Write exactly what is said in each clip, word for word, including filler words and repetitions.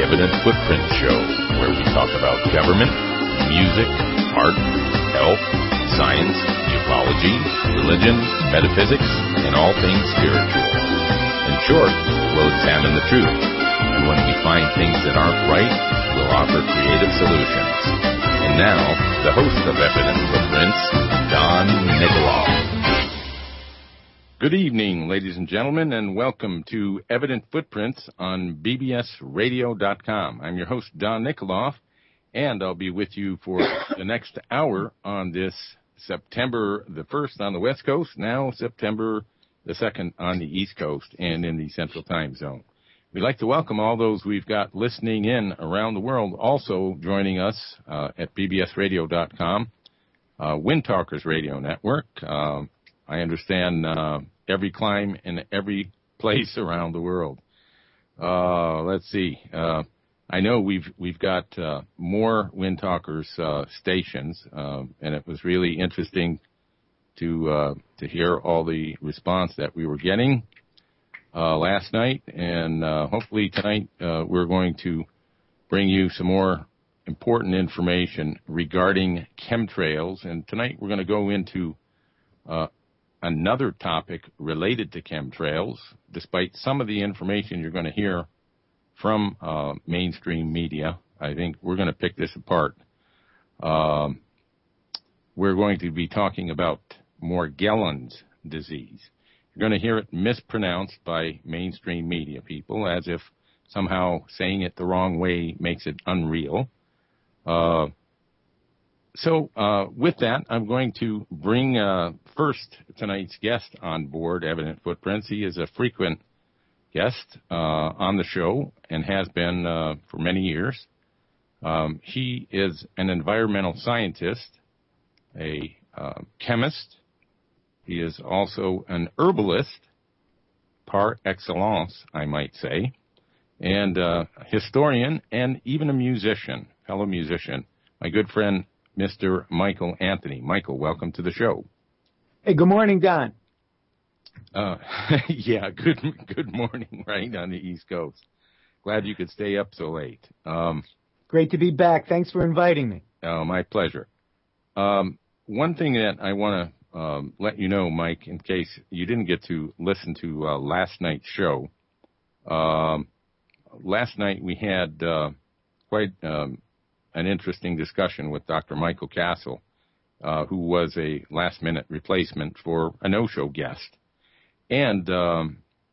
Evident Footprint Show, where we talk about government, music, art, health, science, ufology, religion, metaphysics, and all things spiritual. In short, we'll examine the truth, and when we find things that aren't right, we'll offer creative solutions. And now, the host of Evident Footprints, Don Nikoloff. Good evening, ladies and gentlemen, and welcome to Evident Footprints on B B S radio dot com. I'm your host, Don Nikoloff, and I'll be with you for the next hour on this September the first on the West Coast, now September the second on the East Coast and in the Central Time Zone. We'd like to welcome all those we've got listening in around the world, also joining us uh, at B B S radio dot com, uh, Wind Talkers Radio Network. Uh, I understand uh, every climb in every place around the world. Uh, let's see. Uh, I know we've we've got uh, more Wind Talkers uh, stations, uh, and it was really interesting to uh, to hear all the response that we were getting uh, last night, and uh, hopefully tonight uh, we're going to bring you some more important information regarding chemtrails. And tonight we're going to go into uh, another topic related to chemtrails, despite some of the information you're going to hear from uh, mainstream media. I think we're going to pick this apart. Um, we're going to be talking about Morgellons disease. You're going to hear it mispronounced by mainstream media people, as if somehow saying it the wrong way makes it unreal. Uh, So, uh, with that, I'm going to bring uh, first tonight's guest on board Evident Footprints. He is a frequent guest uh, on the show and has been uh, for many years. Um, he is an environmental scientist, a uh, chemist. He is also an herbalist par excellence, I might say, and uh, a historian and even a musician, fellow musician, my good friend, Mister Michael Anthony. Michael, welcome to the show. Hey, good morning, Don. Uh, yeah, good good morning, right, on the East Coast. Glad you could stay up so late. Um, Great to be back. Thanks for inviting me. Oh, my pleasure. Um, one thing that I want to um, let you know, Mike, in case you didn't get to listen to uh, last night's show, um, last night we had uh, quite... Um, an interesting discussion with Doctor Michael Castle, uh, who was a last-minute replacement for a no-show guest. And um,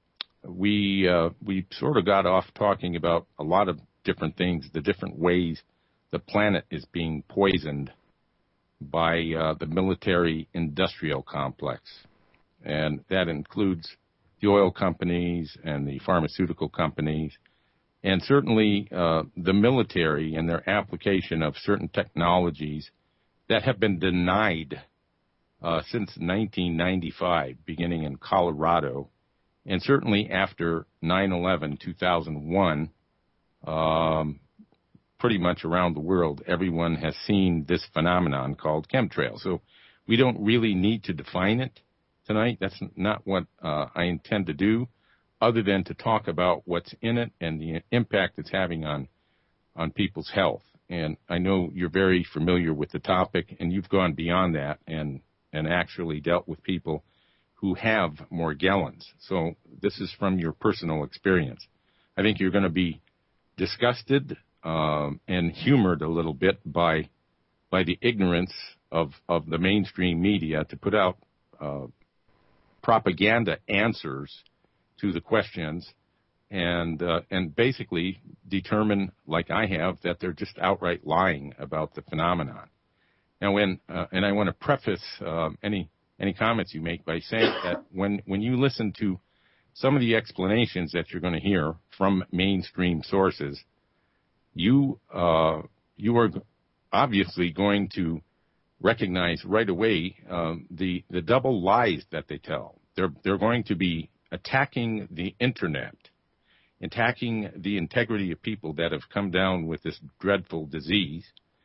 we uh, we sort of got off talking about a lot of different things, the different ways the planet is being poisoned by uh, the military-industrial complex. And that includes the oil companies and the pharmaceutical companies, and certainly uh, the military and their application of certain technologies that have been denied uh, since nineteen ninety-five, beginning in Colorado, and certainly after nine eleven, two thousand one, um, pretty much around the world, everyone has seen this phenomenon called chemtrails. So we don't really need to define it tonight. That's not what uh, I intend to do, other than to talk about what's in it and the impact it's having on on people's health. And I know you're very familiar with the topic, and you've gone beyond that and, and actually dealt with people who have Morgellons. So this is from your personal experience. I think you're going to be disgusted um, and humored a little bit by by the ignorance of, of the mainstream media to put out uh, propaganda answers to the questions, and uh, and basically determine, like I have, that they're just outright lying about the phenomenon. Now, when uh, and I want to preface uh, any any comments you make by saying that when when you listen to some of the explanations that you're going to hear from mainstream sources, you uh, you are obviously going to recognize right away um, the the double lies that they tell. They're they're going to be attacking the internet, attacking the integrity of people that have come down with this dreadful disease,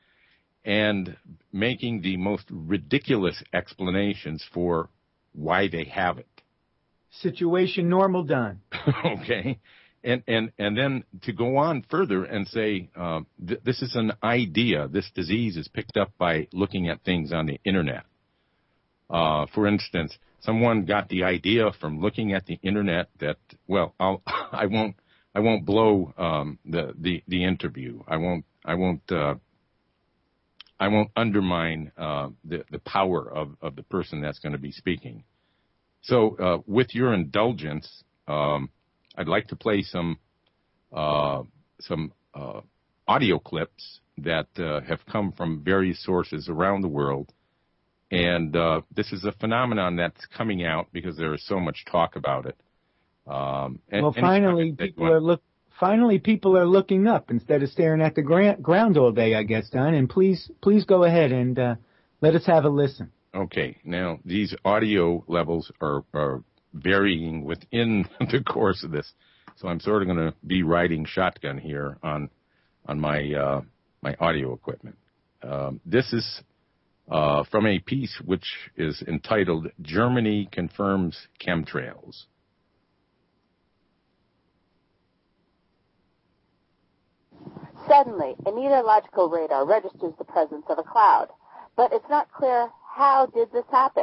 and making the most ridiculous explanations for why they have it. Situation normal, Don. Okay. and, and, and then to go on further and say, uh, th- this is an idea. This disease is picked up by looking at things on the internet. Uh, for instance, someone got the idea from looking at the internet that, well, I'll, I won't, I won't blow, um, the, the, the interview. I won't, I won't, uh, I won't undermine, uh, the, the power of, of the person that's going to be speaking. So, uh, with your indulgence, um, I'd like to play some, uh, some, uh, audio clips that, uh, have come from various sources around the world. And uh, this is a phenomenon that's coming out because there is so much talk about it. Um, and, well, finally, people are look. Finally, people are looking up instead of staring at the gra- ground all day, I guess, Don. And please, please go ahead and uh, let us have a listen. Okay. Now, these audio levels are, are varying within the course of this, so I'm sort of going to be riding shotgun here on on my uh, my audio equipment. Um, this is. Uh, from a piece which is entitled Germany Confirms Chemtrails. Suddenly, a meteorological radar registers the presence of a cloud, but it's not clear how did this happen.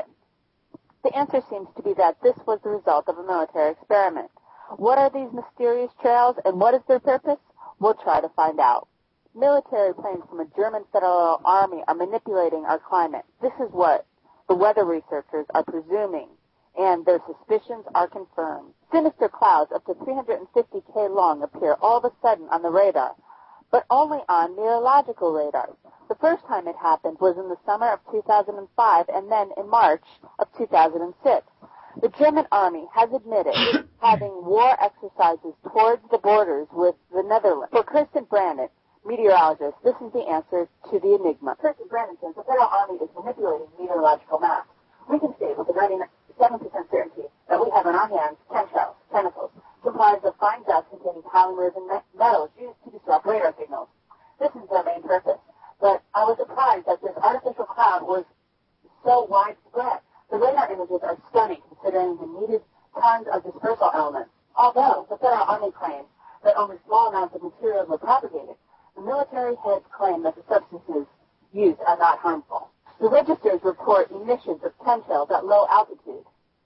The answer seems to be that this was the result of a military experiment. What are these mysterious trails and what is their purpose? We'll try to find out. Military planes from a German Federal Army are manipulating our climate. This is what the weather researchers are presuming, and their suspicions are confirmed. Sinister clouds up to three hundred fifty K long appear all of a sudden on the radar, but only on meteorological radars. The first time it happened was in the summer of two thousand five and then in March of two thousand six. The German Army has admitted having war exercises towards the borders with the Netherlands. For Kirsten Brandon, meteorologist, this is the answer to the enigma. Kirsten Brandon says the Federal Army is manipulating meteorological maps. We can state with a ninety-seven percent certainty that we have in our hands chemtrails, chemicals, comprised of fine dust containing polymers and metals used to disrupt radar signals. This is their main purpose. But I was surprised that this artificial cloud was so widespread. The radar images are stunning considering the needed tons of dispersal elements. Although the Federal Army claims that only small amounts of materials were propagated, the military heads claim that the substances used are not harmful. The registers report emissions of chemtrails at low altitude.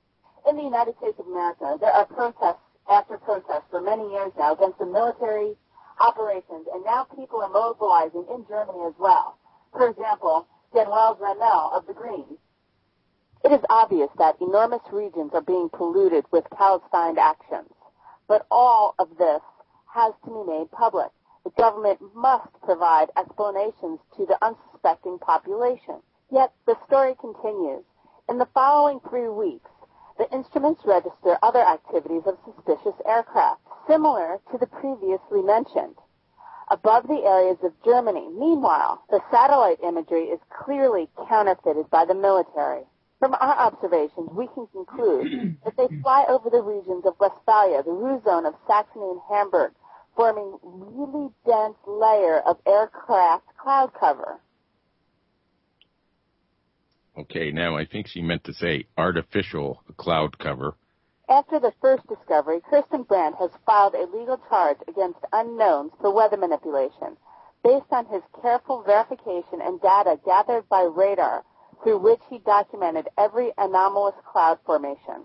In the United States of America, there are protests after protests for many years now against the military operations, and now people are mobilizing in Germany as well. For example, Daniel Ramel of the Greens. It is obvious that enormous regions are being polluted with Palestine actions, but all of this has to be made public. The government must provide explanations to the unsuspecting population. Yet the story continues. In the following three weeks, the instruments register other activities of suspicious aircraft, similar to the previously mentioned, above the areas of Germany. Meanwhile, the satellite imagery is clearly counterfeited by the military. From our observations, we can conclude that they fly over the regions of Westphalia, the Ruhr zone of Saxony and Hamburg, forming really dense layer of aircraft cloud cover. Okay, now I think she meant to say artificial cloud cover. After the first discovery, Kirsten Brandt has filed a legal charge against unknowns for weather manipulation, based on his careful verification and data gathered by radar, through which he documented every anomalous cloud formation.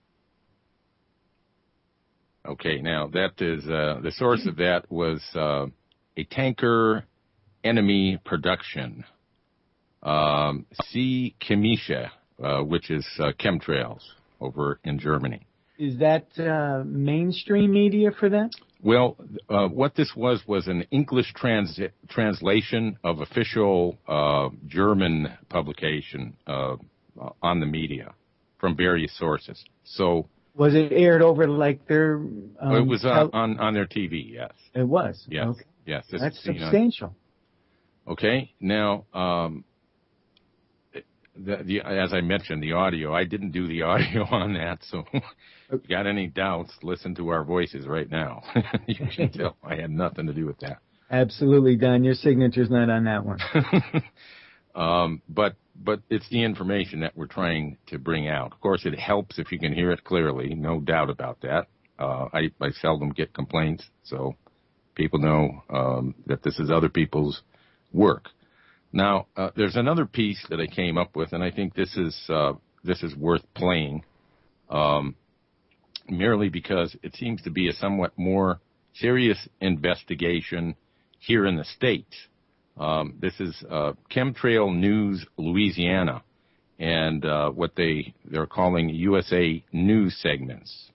Okay, now that is, uh, the source of that was uh, a tanker enemy production, um, C. Chemische, uh, which is uh, chemtrails over in Germany. Is that uh, mainstream media for that? Well, uh, what this was was an English trans- translation of official uh, German publication uh, on the media from various sources. So. Was it aired over like their? Um, it was on, on on their T V. Yes. It was. Yes. Okay. Yes. This That's is, you know, substantial. Okay. Now, um, the, the, as I mentioned, the audio. I didn't do the audio on that, so if you got any doubts, listen to our voices right now. You can tell I had nothing to do with that. Absolutely, Don. Your signature's not on that one. um, but but it's the information that we're trying to bring out. Of course, it helps if you can hear it clearly, no doubt about that. Uh, I, I seldom get complaints, so people know um, that this is other people's work. Now, uh, there's another piece that I came up with, and I think this is uh, this is worth playing, um, merely because it seems to be a somewhat more serious investigation here in the States. Um, this is uh, Chemtrail News Louisiana, and uh, what they, they're calling U S A News segments.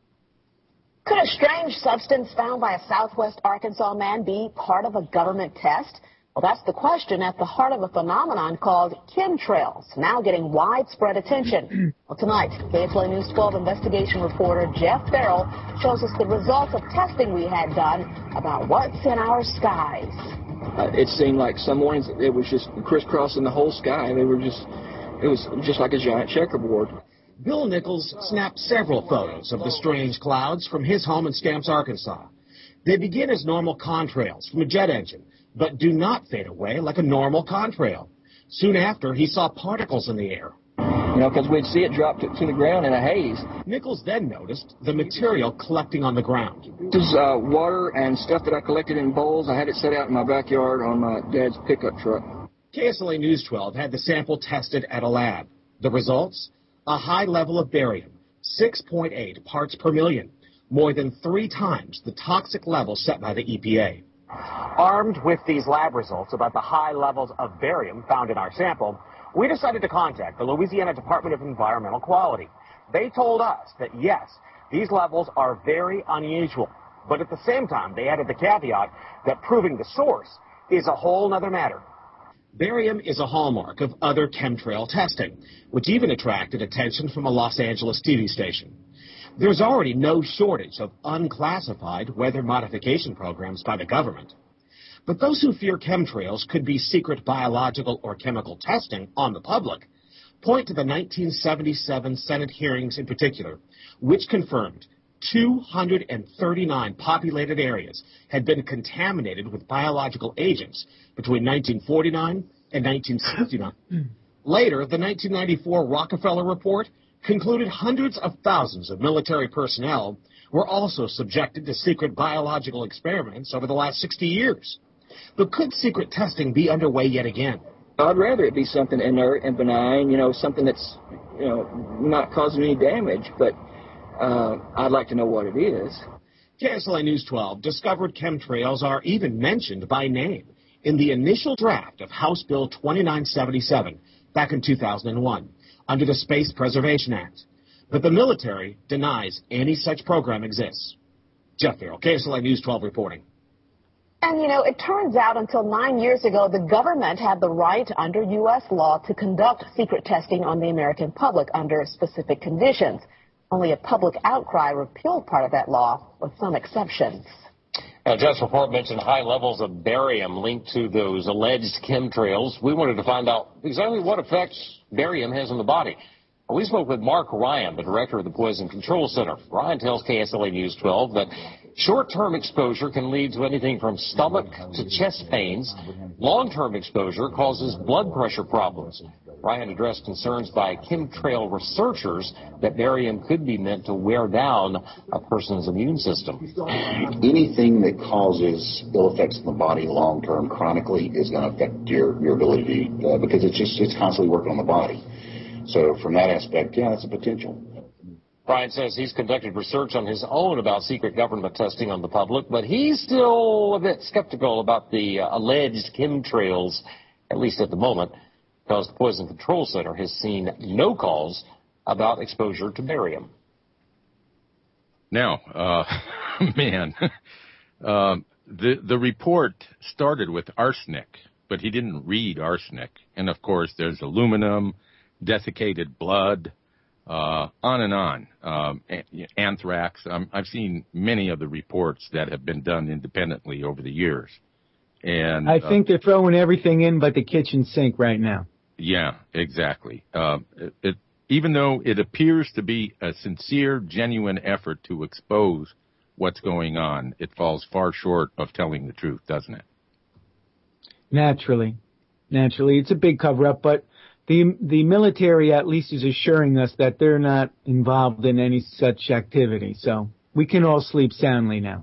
Could a strange substance found by a Southwest Arkansas man be part of a government test? Well, that's the question at the heart of a phenomenon called chemtrails, now getting widespread attention. Well, tonight, K S L A News twelve investigation reporter Jeff Farrell shows us the results of testing we had done about what's in our skies. Uh, it seemed like some mornings it was just crisscrossing the whole sky. They were just, it was just like a giant checkerboard. Bill Nichols snapped several photos of the strange clouds from his home in Stamps, Arkansas. They begin as normal contrails from a jet engine, but do not fade away like a normal contrail. Soon after, he saw particles in the air. You know, because we'd see it drop to, to the ground in a haze. Nichols then noticed the material collecting on the ground. This is uh, water and stuff that I collected in bowls. I had it set out in my backyard on my dad's pickup truck. K S L A News twelve had the sample tested at a lab. The results? A high level of barium, six point eight parts per million, more than three times the toxic level set by the E P A. Armed with these lab results about the high levels of barium found in our sample, we decided to contact the Louisiana Department of Environmental Quality. They told us that, yes, these levels are very unusual, but at the same time, they added the caveat that proving the source is a whole other matter. Barium is a hallmark of other chemtrail testing, which even attracted attention from a Los Angeles T V station. There's already no shortage of unclassified weather modification programs by the government. But those who fear chemtrails could be secret biological or chemical testing on the public point to the nineteen seventy-seven Senate hearings in particular, which confirmed two hundred thirty-nine populated areas had been contaminated with biological agents between nineteen forty-nine and nineteen sixty-nine. Later, the nineteen ninety-four Rockefeller Report concluded hundreds of thousands of military personnel were also subjected to secret biological experiments over the last sixty years. But could secret testing be underway yet again? I'd rather it be something inert and benign, you know, something that's, you know, not causing any damage, but uh, I'd like to know what it is. K S L A News twelve discovered chemtrails are even mentioned by name in the initial draft of House Bill twenty-nine seventy-seven back in two thousand one under the Space Preservation Act. But the military denies any such program exists. Jeff Farrell, K S L A News twelve reporting. And, you know, it turns out until nine years ago, the government had the right under U S law to conduct secret testing on the American public under specific conditions. Only a public outcry repealed part of that law, with some exceptions. Now, Jeff's report mentioned high levels of barium linked to those alleged chemtrails. We wanted to find out exactly what effects barium has on the body. We spoke with Mark Ryan, the director of the Poison Control Center. Ryan tells K S L A News twelve that short-term exposure can lead to anything from stomach to chest pains. Long-term exposure causes blood pressure problems. Ryan addressed concerns by chemtrail researchers that barium could be meant to wear down a person's immune system. Anything that causes ill effects in the body long-term chronically is going to affect your, your ability to, uh, because it's just it's constantly working on the body. So from that aspect, yeah, that's a potential. Ryan says he's conducted research on his own about secret government testing on the public, but he's still a bit skeptical about the uh, alleged chemtrails, at least at the moment, because the Poison Control Center has seen no calls about exposure to barium. Now, uh, man, uh, the the report started with arsenic, but he didn't read arsenic. And, of course, there's aluminum, desiccated blood, uh, on and on, um, anthrax. Um, I've seen many of the reports that have been done independently over the years. And I think uh, they're throwing everything in but the kitchen sink right now. Yeah, exactly. Uh, it, it, even though it appears to be a sincere, genuine effort to expose what's going on, it falls far short of telling the truth, doesn't it? Naturally. Naturally. It's a big cover-up, but the the military at least is assuring us that they're not involved in any such activity. So we can all sleep soundly now.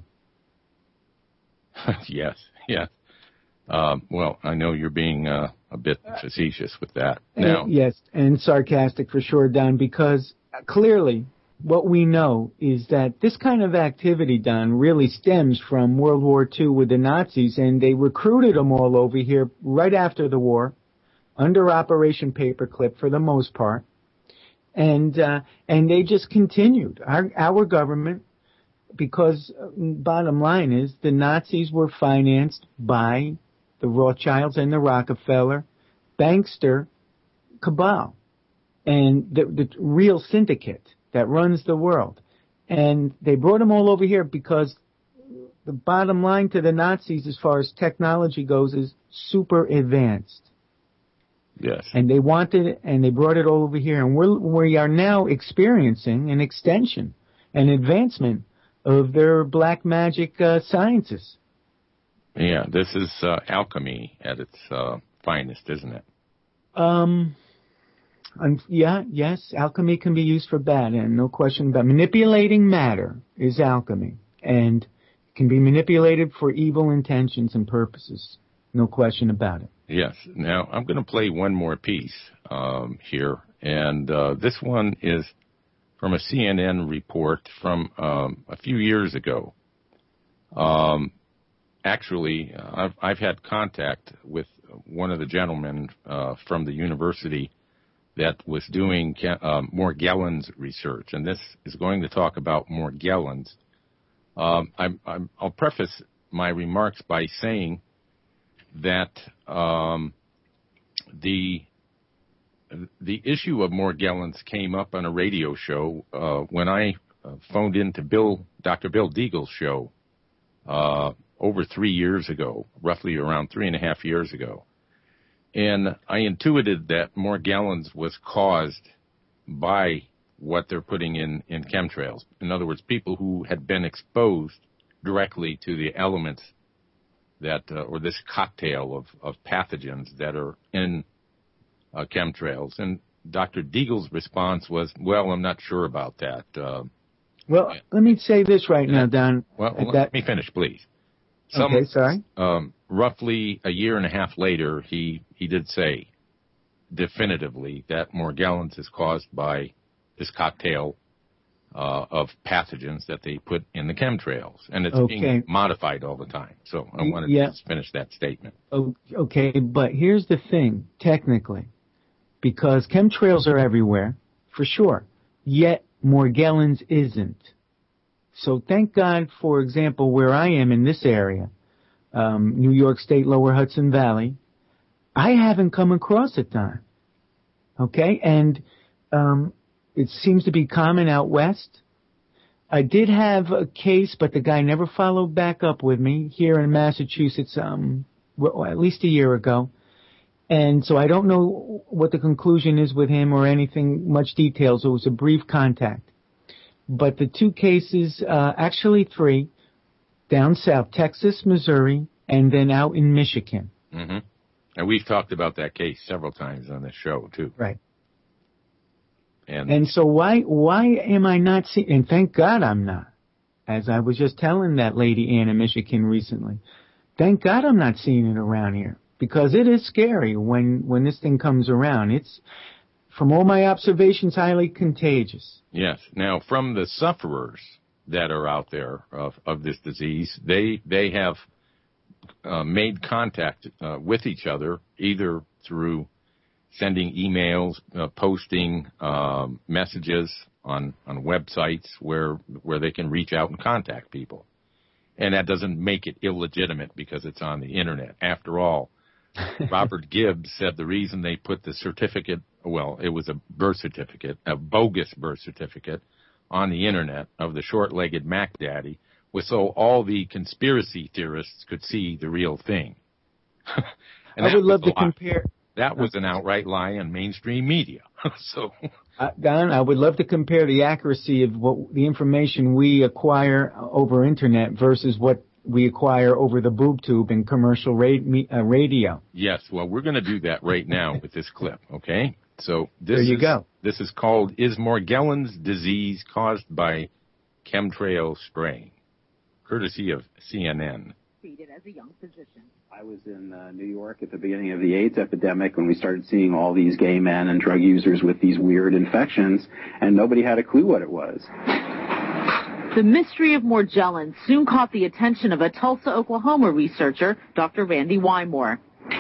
Yes, yes. Um, well, I know you're being uh, a bit facetious with that. Now, and, yes, and sarcastic for sure, Don, because clearly what we know is that this kind of activity, Don, really stems from World War Two with the Nazis, and they recruited them all over here right after the war, under Operation Paperclip for the most part, and uh, and they just continued. Our, our government, because uh, bottom line is the Nazis were financed by the Rothschilds and the Rockefeller bankster cabal, and the, the real syndicate that runs the world. And they brought them all over here because the bottom line to the Nazis as far as technology goes is super advanced. Yes. And they wanted it, and they brought it all over here. And we're, we are now experiencing an extension, an advancement of their black magic uh, sciences. Yeah, this is uh, alchemy at its uh, finest, isn't it? Um, um, yeah, yes, alchemy can be used for bad, and no question about it. Manipulating matter is alchemy, and can be manipulated for evil intentions and purposes. No question about it. Yes. Now, I'm going to play one more piece um, here, and uh, this one is from a C N N report from um, a few years ago. Um, actually, I've, I've had contact with one of the gentlemen uh, from the university that was doing uh, Morgellons research, and this is going to talk about Morgellons. Um, I'm, I'm, I'll preface my remarks by saying that um, the the issue of Morgellons came up on a radio show uh, when I uh, phoned into Bill, Doctor Bill Deagle's show uh, over three years ago, roughly around three and a half years ago. And I intuited that Morgellons was caused by what they're putting in, in chemtrails. In other words, people who had been exposed directly to the elements that, uh, or this cocktail of, of pathogens that are in uh, chemtrails. And Doctor Deagle's response was, well, I'm not sure about that. Uh, well, yeah. Let me say this right now, Don. Well, let that... me finish, please. Some, okay, sorry. Um, roughly a year and a half later, he, he did say definitively that Morgellons is caused by this cocktail uh, of pathogens that they put in the chemtrails, and it's okay. being modified all the time. So I wanted yeah. to just finish that statement. Okay, but here's the thing, technically, because chemtrails are everywhere, for sure, yet Morgellons isn't. So thank God, for example, where I am in this area, um, New York State, Lower Hudson Valley, I haven't come across it, Don. Okay, and um, it seems to be common out west. I did have a case, but the guy never followed back up with me here in Massachusetts, um, well, at least a year ago. And so I don't know what the conclusion is with him or anything, much details. It was a brief contact. But the two cases, uh, actually three, down south, Texas, Missouri, and then out in Michigan. Mm-hmm. And we've talked about that case several times on this show, too. Right. And, and so why why am I not seeing, and thank God I'm not, as I was just telling that lady Ann in Michigan recently, thank God I'm not seeing it around here, because it is scary when, when this thing comes around. It's, from all my observations, highly contagious. Yes. Now, from the sufferers that are out there of, of this disease, they they have uh, made contact uh, with each other, either through sending emails, uh, posting um, messages on, on websites where where they can reach out and contact people. And that doesn't make it illegitimate because it's on the Internet. After all, Robert Gibbs said the reason they put the certificate, well, it was a birth certificate, a bogus birth certificate, on the Internet of the short-legged Mac Daddy was so all the conspiracy theorists could see the real thing. And I would love to compare. That was an outright lie on mainstream media. So, uh, Don, I would love to compare the accuracy of what the information we acquire over Internet versus what we acquire over the boob tube and commercial ra- uh, radio. Yes, well, we're going to do that right now with this clip, okay? So this there you is, go. This is called, Is Morgellons Disease Caused by chemtrail spraying, courtesy of C N N. As a young physician. I was in uh, New York at the beginning of the AIDS epidemic when we started seeing all these gay men and drug users with these weird infections, and nobody had a clue what it was. The mystery of Morgellons soon caught the attention of a Tulsa, Oklahoma researcher, Doctor Randy Wymore.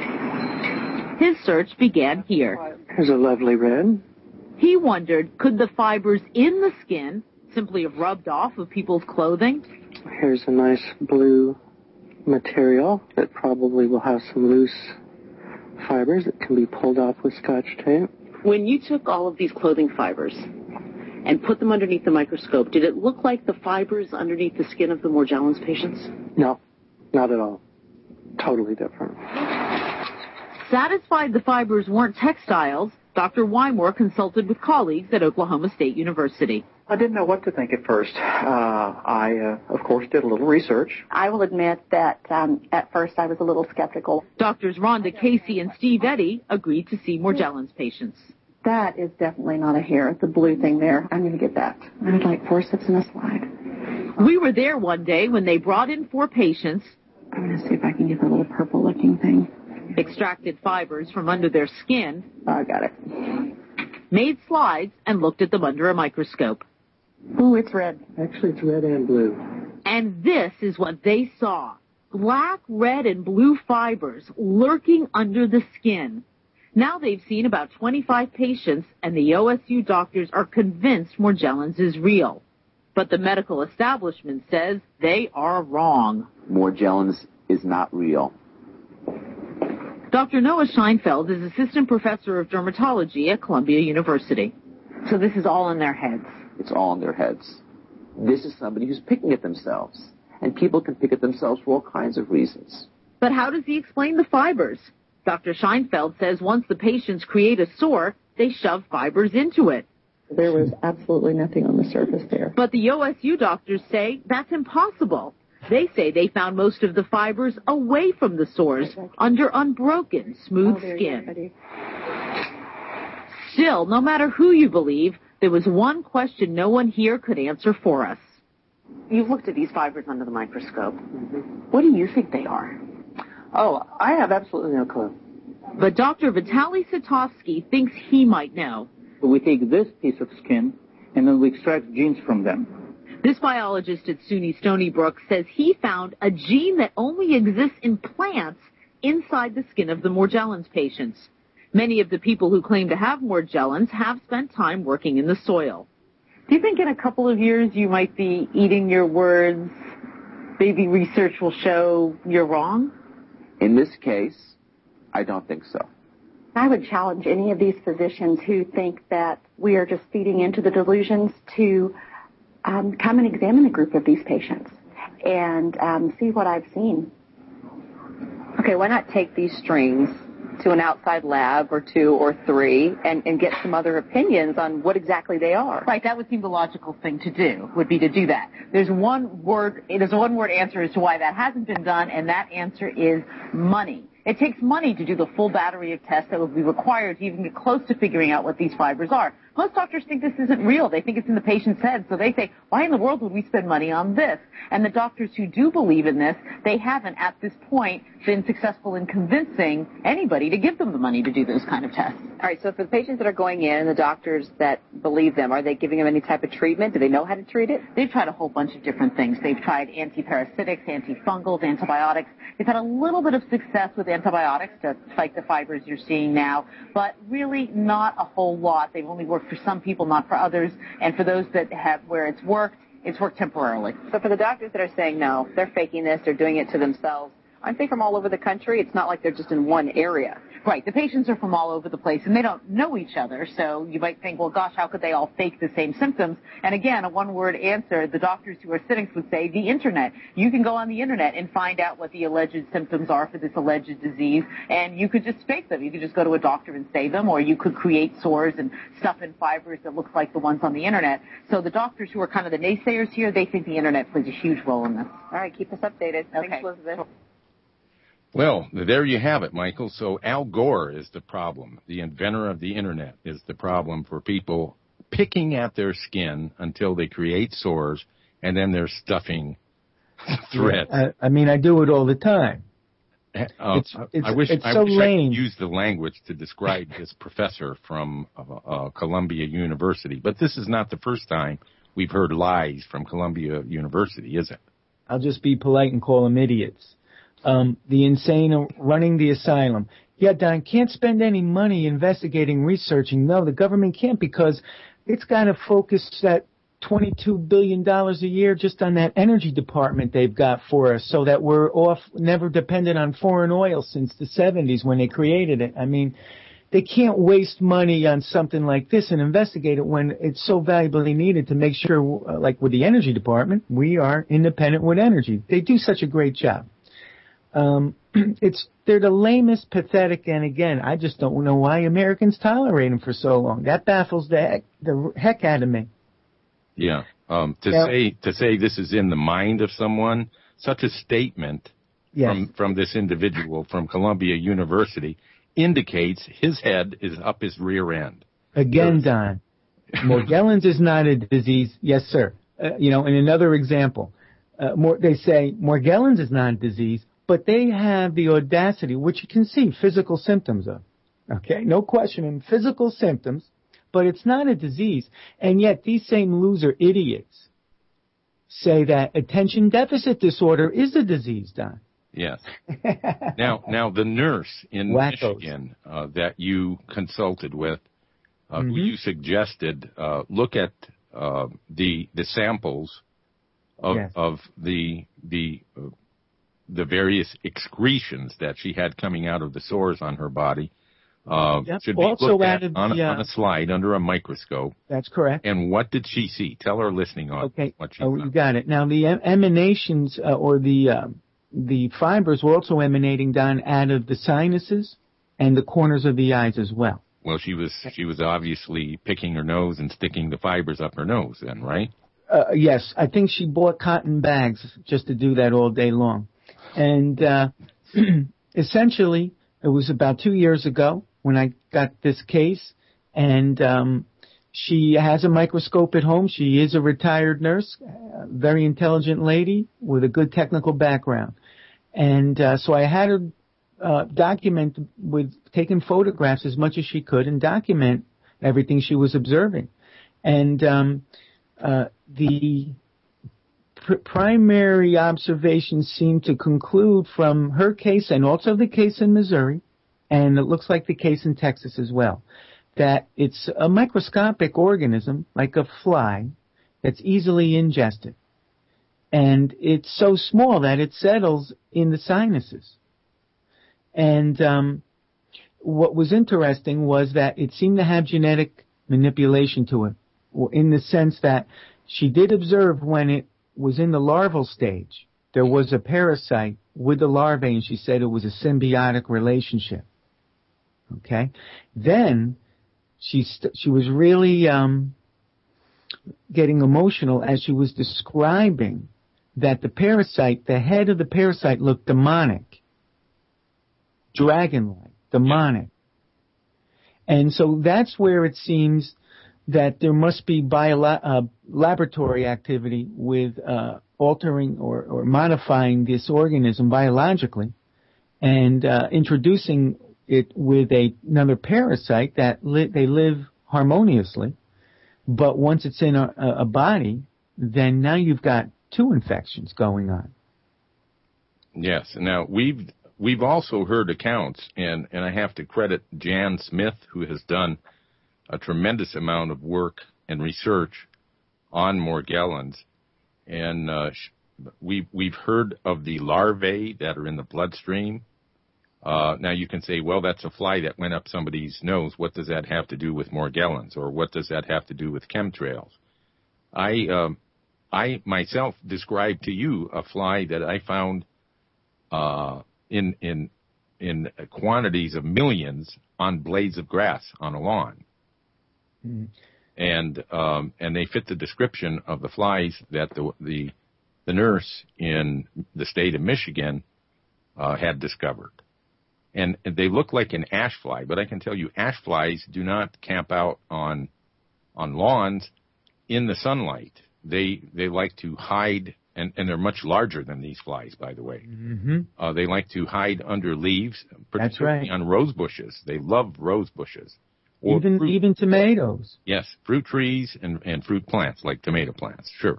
His search began here. Here's a lovely red. He wondered, could the fibers in the skin simply have rubbed off of people's clothing? Here's a nice blue material that probably will have some loose fibers that can be pulled off with Scotch tape. When you took all of these clothing fibers and put them underneath the microscope, did it look like the fibers underneath the skin of the Morgellons patients? No, not at all. Totally different. Satisfied the fibers weren't textiles, Doctor Wymore consulted with colleagues at Oklahoma State University. I didn't know what to think at first. Uh, I, uh, of course, did a little research. I will admit that um, at first I was a little skeptical. Doctors Rhonda Casey and Steve Eddy agreed to see Morgellons patients. That is definitely not a hair. The blue thing there, I'm going to get that. I'd like forceps and a slide. We were there one day when they brought in four patients. I'm going to see if I can get the little purple-looking thing. Extracted fibers from under their skin. Oh, I got it. Made slides and looked at them under a microscope. Ooh, it's red. Actually, it's red and blue. And this is what they saw. Black, red, and blue fibers lurking under the skin. Now they've seen about twenty-five patients, and the O S U doctors are convinced Morgellons is real. But the medical establishment says they are wrong. Morgellons is not real. Doctor Noah Scheinfeld is assistant professor of dermatology at Columbia University. So this is all in their heads? It's all in their heads. This is somebody who's picking at themselves. And people can pick at themselves for all kinds of reasons. But how does he explain the fibers? Doctor Scheinfeld says once the patients create a sore, they shove fibers into it. There was absolutely nothing on the surface there. But the O S U doctors say that's impossible. They say they found most of the fibers away from the sores, under unbroken, smooth oh, skin. Still, no matter who you believe, there was one question no one here could answer for us. You've looked at these fibers under the microscope. Mm-hmm. What do you think they are? Oh, I have absolutely no clue. But Doctor Vitaly Satovsky thinks he might know. We take this piece of skin, and then we extract genes from them. This biologist at SUNY Stony Brook says he found a gene that only exists in plants inside the skin of the Morgellons patients. Many of the people who claim to have Morgellons have spent time working in the soil. Do you think in a couple of years you might be eating your words? Maybe research will show you're wrong? In this case, I don't think so. I would challenge any of these physicians who think that we are just feeding into the delusions to um, come and examine a group of these patients and um, see what I've seen. Okay, why not take these strings to an outside lab or two or three and, and get some other opinions on what exactly they are? Right, that would seem the logical thing to do, would be to do that. There's one word, there's a one-word answer as to why that hasn't been done, and that answer is money. It takes money to do the full battery of tests that would be required to even get close to figuring out what these fibers are. Most doctors think this isn't real. They think it's in the patient's head. So they say, why in the world would we spend money on this? And the doctors who do believe in this, they haven't at this point been successful in convincing anybody to give them the money to do those kind of tests. All right, so for the patients that are going in and the doctors that believe them, are they giving them any type of treatment? Do they know how to treat it? They've tried a whole bunch of different things. They've tried antiparasitics, antifungals, antibiotics. They've had a little bit of success with antibiotics to fight the fibers you're seeing now, but really not a whole lot. They've only worked for some people, not for others, and for those that have where it's worked, it's worked temporarily. So for the doctors that are saying no, they're faking this, they're doing it to themselves, aren't they from all over the country? It's not like they're just in one area. Right. The patients are from all over the place, and they don't know each other. So you might think, well, gosh, how could they all fake the same symptoms? And again, a one-word answer, the doctors who are sitting would say the Internet. You can go on the Internet and find out what the alleged symptoms are for this alleged disease, and you could just fake them. You could just go to a doctor and say them, or you could create sores and stuff in fibers that looks like the ones on the Internet. So the doctors who are kind of the naysayers here, they think the Internet plays a huge role in this. All right, keep us updated. Okay. Thanks, Elizabeth. Well, there you have it, Michael. So Al Gore is the problem. The inventor of the Internet is the problem for people picking at their skin until they create sores and then they're stuffing threads. Yeah, I, I mean, I do it all the time. Uh, it's, it's, I wish, it's I, so wish lame. I could use the language to describe this professor from uh, uh, Columbia University, but this is not the first time we've heard lies from Columbia University, is it? I'll just be polite and call them idiots. Um, the insane running the asylum. Yeah, Don, can't spend any money investigating, researching. No, the government can't because it's got to focus that twenty-two billion dollars a year just on that energy department they've got for us so that we're off, never dependent on foreign oil since the seventies when they created it. I mean, they can't waste money on something like this and investigate it when it's so valuably needed to make sure, like with the energy department, we are independent with energy. They do such a great job. Um, it's, they're the lamest, pathetic, and again, I just don't know why Americans tolerate them for so long. That baffles the heck, the heck out of me. Yeah. Um, to now, say to say this is in the mind of someone, such a statement yes. from from this individual from Columbia University indicates his head is up his rear end. Again, Don, Morgellons is not a disease. Yes, sir. Uh, you know, in another example, uh, more, they say Morgellons is not a disease, but they have the audacity, which you can see physical symptoms of. Okay, no question, in physical symptoms. But it's not a disease. And yet these same loser idiots say that attention deficit disorder is a disease, Don. Yes. now, now the nurse in Wackos. Michigan uh, that you consulted with, uh, mm-hmm. who you suggested uh, look at uh, the the samples of yes. of the the uh, the various excretions that she had coming out of the sores on her body. Uh, yep. should be also looked at added on, the, a, uh, on a slide under a microscope. That's correct. And what did she see? Tell our listening audience okay. what she oh, found. You got it. Now, the em- emanations uh, or the uh, the fibers were also emanating down out of the sinuses and the corners of the eyes as well. Well, she was she was obviously picking her nose and sticking the fibers up her nose then, right? Uh, yes. I think she bought cotton bags just to do that all day long. And uh, essentially, it was about two years ago when I got this case, and um, she has a microscope at home. She is a retired nurse, a very intelligent lady with a good technical background. And uh, so I had her uh, document with taking photographs as much as she could and document everything she was observing. And um, uh, the pr- primary observations seemed to conclude from her case and also the case in Missouri, and it looks like the case in Texas as well, that it's a microscopic organism, like a fly, that's easily ingested. And it's so small that it settles in the sinuses. And um, what was interesting was that it seemed to have genetic manipulation to it, in the sense that she did observe when it was in the larval stage, there was a parasite with the larvae, and she said it was a symbiotic relationship. Okay, then she st- she was really um, getting emotional as she was describing that the parasite, the head of the parasite, looked demonic, dragon-like, demonic, and so that's where it seems that there must be bio- uh, laboratory activity with uh, altering or, or modifying this organism biologically, and uh, introducing it with a, another parasite that li- they live harmoniously, but once it's in a, a body, then now you've got two infections going on. Yes. Now we've we've also heard accounts, and and I have to credit Jan Smith, who has done a tremendous amount of work and research on Morgellons, and uh, we've we've heard of the larvae that are in the bloodstream. Uh, now you can say, well, that's a fly that went up somebody's nose. What does that have to do with Morgellons, or what does that have to do with chemtrails? I, um, I myself described to you a fly that I found uh, in in in quantities of millions on blades of grass on a lawn, mm-hmm. and um, and they fit the description of the flies that the the, the nurse in the state of Michigan uh, had discovered. And they look like an ash fly, but I can tell you ash flies do not camp out on on lawns in the sunlight. they they like to hide, and, and they're much larger than these flies, by the way. Mm-hmm. Uh, they like to hide under leaves, That's right. particularly on rose bushes. They love rose bushes. Or Even fruit, even tomatoes. yes, fruit trees and, and fruit plants like tomato plants, sure.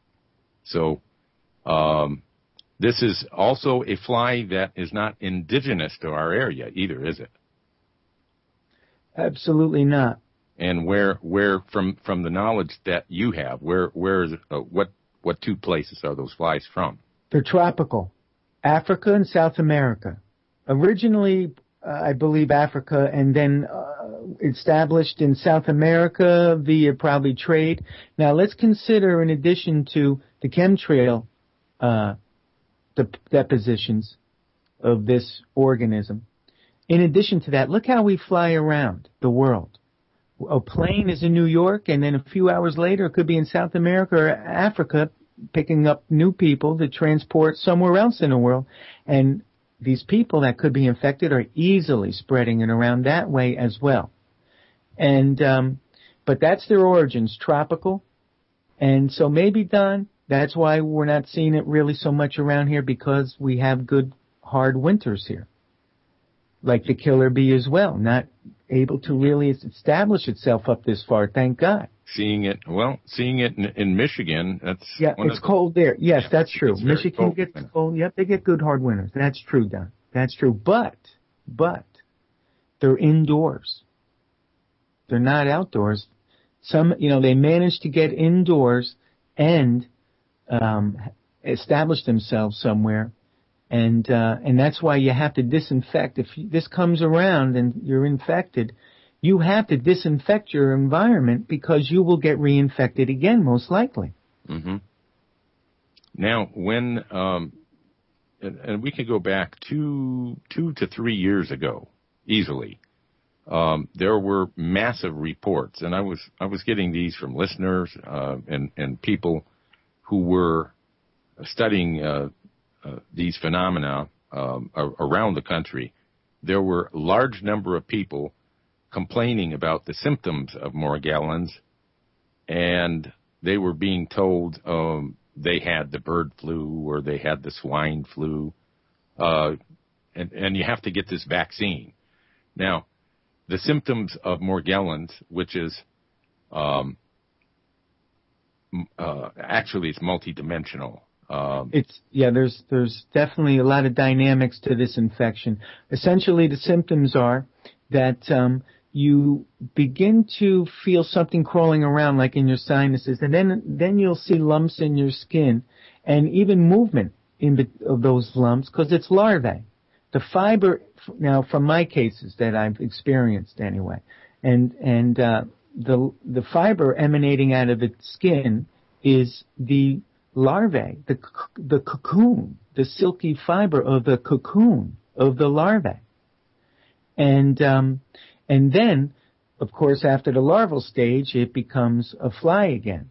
So um, this is also a fly that is not indigenous to our area either, is it? Absolutely not. And where where from from the knowledge that you have, where where is uh, what what two places are those flies from? They're tropical, Africa and South America. Originally, uh, I believe Africa, and then uh, established in South America via probably trade. Now let's consider, in addition to the chemtrail uh, the depositions of this organism, in addition to that, look how we fly around the world. A plane is in New York, and then a few hours later it could be in South America or Africa, picking up new people to transport somewhere else in the world. And these people that could be infected are easily spreading it around that way as well. And um, but that's their origins, tropical. And so maybe, Don, that's why we're not seeing it really so much around here, because we have good, hard winters here. Like the killer bee as well, not able to really establish itself up this far, thank God. Seeing it, well, seeing it in, in Michigan, that's yeah, one it's of the, cold there. Yes, yeah, that's true. Michigan cold. gets cold. Yep, they get good hard winters. That's true, Don. That's true. But, but they're indoors. They're not outdoors. Some, you know, they manage to get indoors and um, establish themselves somewhere. And uh, and that's why you have to disinfect. If this comes around and you're infected, you have to disinfect your environment, because you will get reinfected again, most likely. Mm-hmm. Now, when um, and, and we could go back two two to three years ago, easily, um, there were massive reports, and I was I was getting these from listeners uh, and and people who were studying Uh, Uh, these phenomena um, around the country. There were a large number of people complaining about the symptoms of Morgellons, and they were being told um, they had the bird flu or they had the swine flu, uh, and, and you have to get this vaccine. Now, the symptoms of Morgellons, which is um, uh, actually it's multidimensional. Um, it's yeah. There's there's definitely a lot of dynamics to this infection. Essentially, the symptoms are that um, you begin to feel something crawling around, like in your sinuses, and then then you'll see lumps in your skin, and even movement in be- of those lumps, because it's larvae. The fiber, now from my cases that I've experienced anyway, and and uh, the the fiber emanating out of its skin is the larvae, the the cocoon, the silky fiber of the cocoon of the larvae. And um, and then, of course, after the larval stage, it becomes a fly again.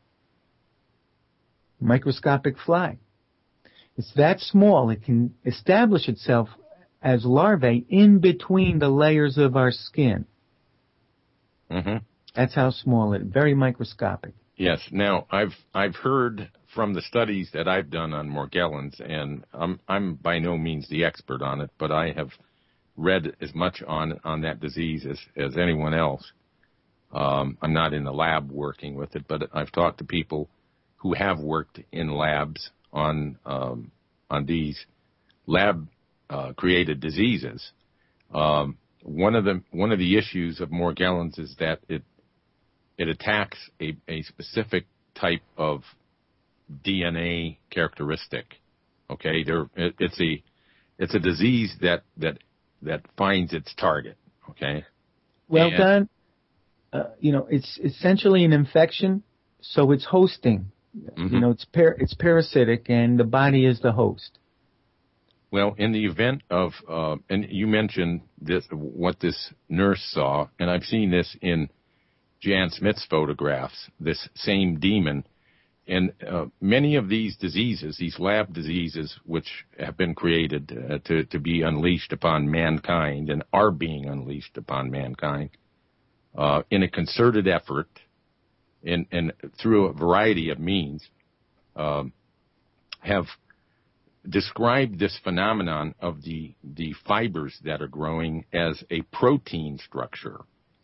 Microscopic fly. It's that small. It can establish itself as larvae in between the layers of our skin. Mm-hmm. That's how small it is. Very microscopic. Yes. Now, I've I've heard from the studies that I've done on Morgellons, and I'm I'm by no means the expert on it, but I have read as much on on that disease as as anyone else. Um, I'm not in the lab working with it, but I've talked to people who have worked in labs on um, on these lab uh, created diseases. Um, one of the one of the issues of Morgellons is that it it attacks a, a specific type of D N A characteristic. Okay, there it, it's a it's a disease that that that finds its target. Okay. Well, and, Don, uh, you know, it's essentially an infection, so it's hosting. Mm-hmm. You know, it's par- it's parasitic, and the body is the host. Well, in the event of, uh, and you mentioned this, what this nurse saw, and I've seen this in Jan Smith's photographs, this same demon. And uh, many of these diseases, these lab diseases, which have been created uh, to, to be unleashed upon mankind and are being unleashed upon mankind, uh, in a concerted effort, and, and through a variety of means, um, have described this phenomenon of the, the fibers that are growing as a protein structure.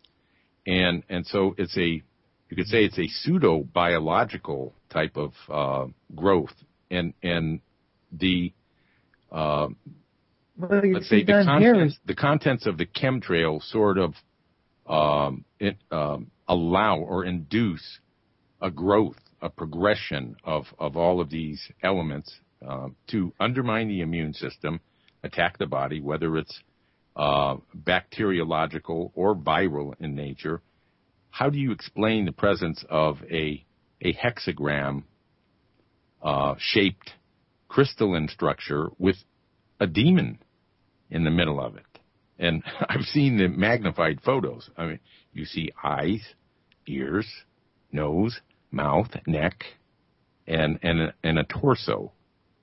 And, and so it's a, you could say it's a pseudo-biological type of, uh, growth. And, and the, uh, well, let's say the contents, the contents of the chemtrail sort of, um, it, um, allow or induce a growth, a progression of, of all of these elements, uh, to undermine the immune system, attack the body, whether it's, uh, bacteriological or viral in nature. How do you explain the presence of a, a hexagram, uh, shaped crystalline structure with a demon in the middle of it? And I've seen the magnified photos. I mean, you see eyes, ears, nose, mouth, neck, and and a, and a torso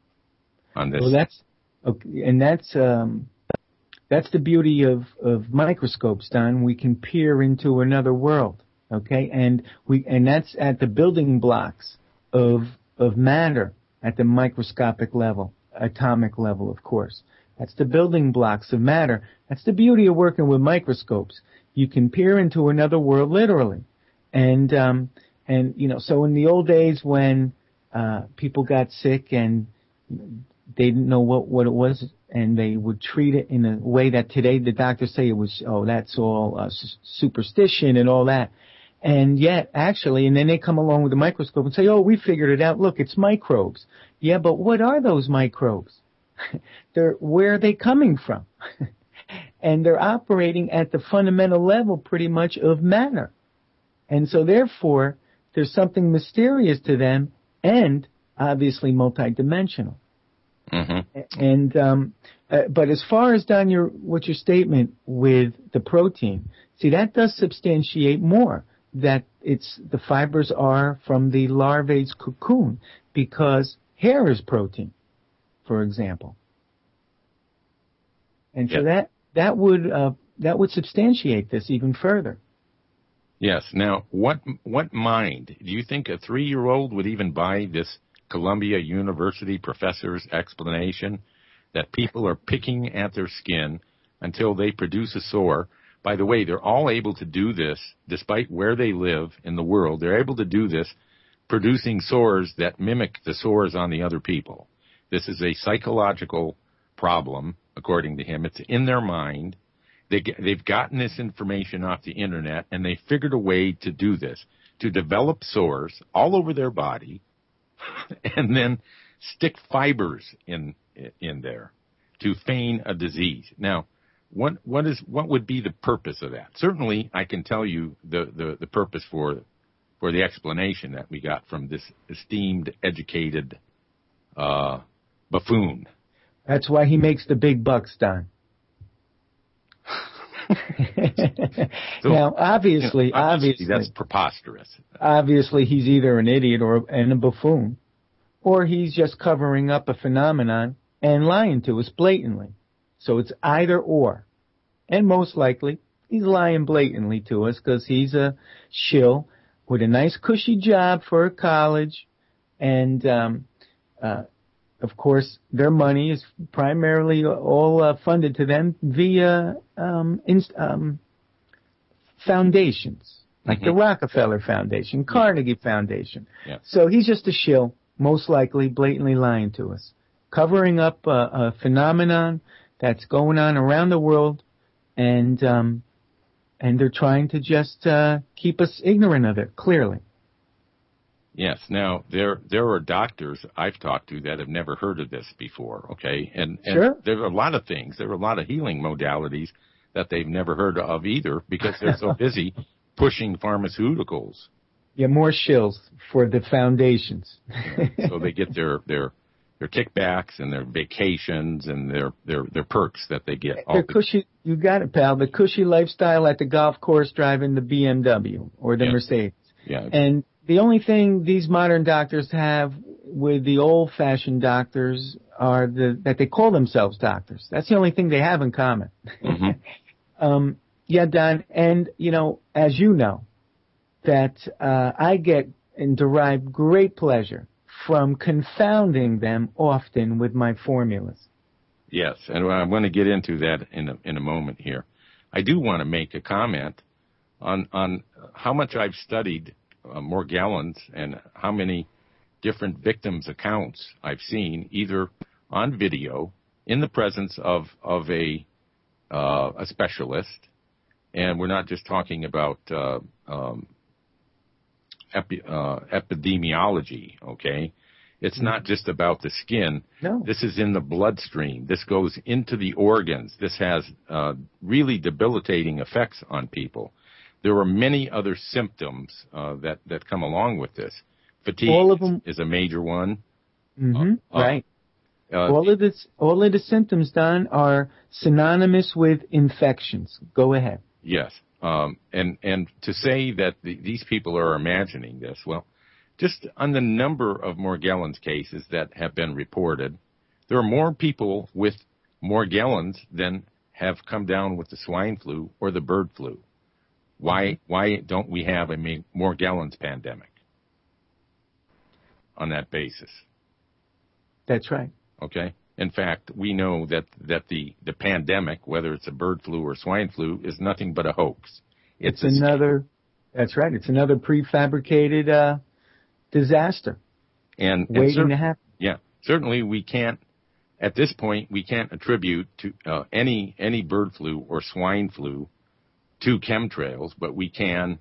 on this. Well, that's okay, and that's um, that's the beauty of of microscopes, Don. We can peer into another world, okay, and we and that's at the building blocks of of matter at the microscopic level, atomic level, of course. That's the building blocks of matter. That's the beauty of working with microscopes. You can peer into another world, literally. And, um, and, you know, so in the old days when, uh, people got sick and they didn't know what, what it was, and they would treat it in a way that today the doctors say it was, oh, that's all, uh, superstition and all that. And yet, actually, and then they come along with a microscope and say, oh, we figured it out. Look, it's microbes. Yeah, but what are those microbes? They're, where are they coming from? And they're operating at the fundamental level pretty much of matter. And so therefore, there's something mysterious to them and obviously multidimensional. Mm-hmm. And, um, uh, but as far as, Don, your, what your statement with the protein, see, that does substantiate more that it's, the fibers are from the larvae's cocoon, because hair is protein, for example. And so yep. that, that would, uh, that would substantiate this even further. Yes. Now, what, what mind, do you think a three-year-old would even buy this Columbia University professor's explanation that people are picking at their skin until they produce a sore? By the way, they're all able to do this despite where they live in the world. They're able to do this producing sores that mimic the sores on the other people. This is a psychological problem, according to him. It's in their mind. They get, they've gotten this information off the internet, and they figured a way to do this, to develop sores all over their body, and then stick fibers in in there to feign a disease. Now, what what is what would be the purpose of that? Certainly, I can tell you the, the, the purpose for for the explanation that we got from this esteemed, educated uh, buffoon. That's why he makes the big bucks, Don. So, now, obviously, you know, obviously, obviously, that's preposterous. Obviously, he's either an idiot or and a buffoon, or he's just covering up a phenomenon and lying to us blatantly. So it's either or, and most likely he's lying blatantly to us because he's a shill with a nice cushy job for a college, and um, uh, of course, their money is primarily all uh, funded to them via um, inst- um, foundations, like mm-hmm. the Rockefeller Foundation, Carnegie Foundation. Yeah. So he's just a shill, most likely blatantly lying to us, covering up a, a phenomenon that's going on around the world, and um, and they're trying to just uh, keep us ignorant of it, clearly. Yes. Now, there there are doctors I've talked to that have never heard of this before, okay? And, and sure. there are a lot of things. There are a lot of healing modalities that they've never heard of either because they're so busy pushing pharmaceuticals. Yeah, more shills for the foundations. Yeah, so they get their, their their kickbacks and their vacations and their, their, their perks that they get. Their cushy, you got it, pal. The cushy lifestyle at the golf course driving the B M W or the yeah. Mercedes. Yeah. And the only thing these modern doctors have with the old-fashioned doctors are the that they call themselves doctors. That's the only thing they have in common. Mm-hmm. um, yeah, Don, and, you know, as you know, that uh, I get and derive great pleasure from confounding them often with my formulas. Yes, and I'm going to get into that in a, in a moment here. I do want to make a comment on on how much I've studied uh, Morgellons and how many different victims' accounts I've seen, either on video, in the presence of of a uh, a specialist, and we're not just talking about uh, um, epi, uh, epidemiology, okay? It's not just about the skin. No. This is in the bloodstream. This goes into the organs. This has uh, really debilitating effects on people. There are many other symptoms uh, that, that come along with this. Fatigue all of them, is a major one. Mm-hmm, uh, right. Uh, all of this, all of the symptoms, Don, are synonymous with infections. Go ahead. Yes. Um, and, and to say that the, these people are imagining this, well, just on the number of Morgellons cases that have been reported, there are more people with Morgellons than have come down with the swine flu or the bird flu. Why why don't we have a Morgellons pandemic on that basis? That's right. Okay. In fact, we know that, that the, the pandemic, whether it's a bird flu or swine flu, is nothing but a hoax. It's, it's another, that's right, it's another prefabricated uh disaster. And, and waiting cer- to happen. Yeah, certainly we can't, at this point, we can't attribute to uh, any any bird flu or swine flu to chemtrails, but we can,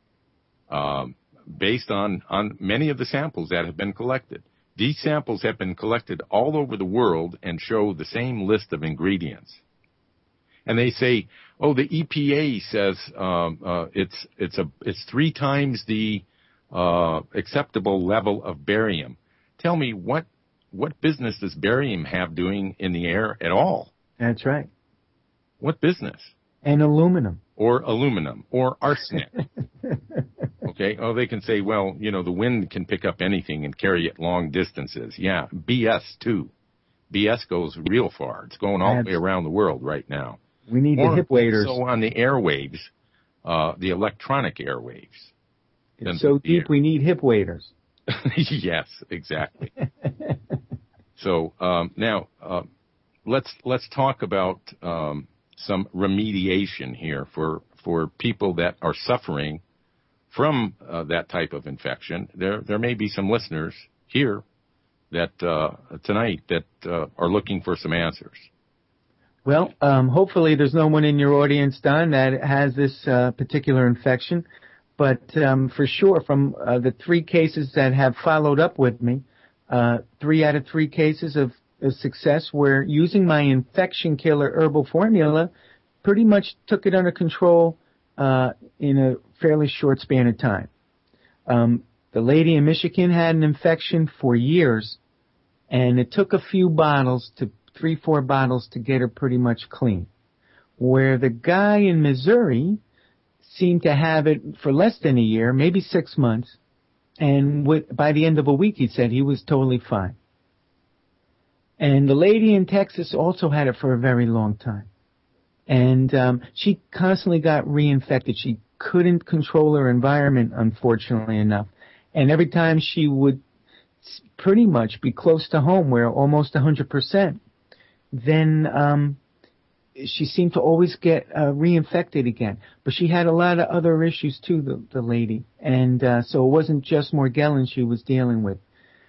um, based on, on many of the samples that have been collected. These samples have been collected all over the world and show the same list of ingredients. And they say, oh, the E P A says um, uh, it's it's a it's three times the Uh, acceptable level of barium. Tell me, what what business does barium have doing in the air at all? That's right. What business? And aluminum. Or aluminum. Or arsenic. Okay? Oh, they can say, well, you know, the wind can pick up anything and carry it long distances. Yeah, B S too. B S goes real far. It's going all That's, the way around the world right now. We need or, the hip waders. So on the airwaves, uh, the electronic airwaves. It's so deep we need hip waders. Yes, exactly. So um, now uh, let's let's talk about um, some remediation here for for people that are suffering from uh, that type of infection. There there may be some listeners here that uh, tonight that uh, are looking for some answers. Well, um, hopefully there's no one in your audience, Don, that has this uh, particular infection. But um, for sure, from uh, the three cases that have followed up with me, uh, three out of three cases of, of success where using my infection killer herbal formula pretty much took it under control uh, in a fairly short span of time. Um, the lady in Michigan had an infection for years, and it took a few bottles, to three, four bottles, to get her pretty much clean. Where the guy in Missouri seemed to have it for less than a year, maybe six months, and with, by the end of a week, he said he was totally fine. And the lady in Texas also had it for a very long time. And um, she constantly got reinfected. She couldn't control her environment, unfortunately enough. And every time she would pretty much be close to home, where almost one hundred percent, then um, she seemed to always get uh, reinfected again. But she had a lot of other issues too, the, the lady. And uh, so it wasn't just Morgellons she was dealing with.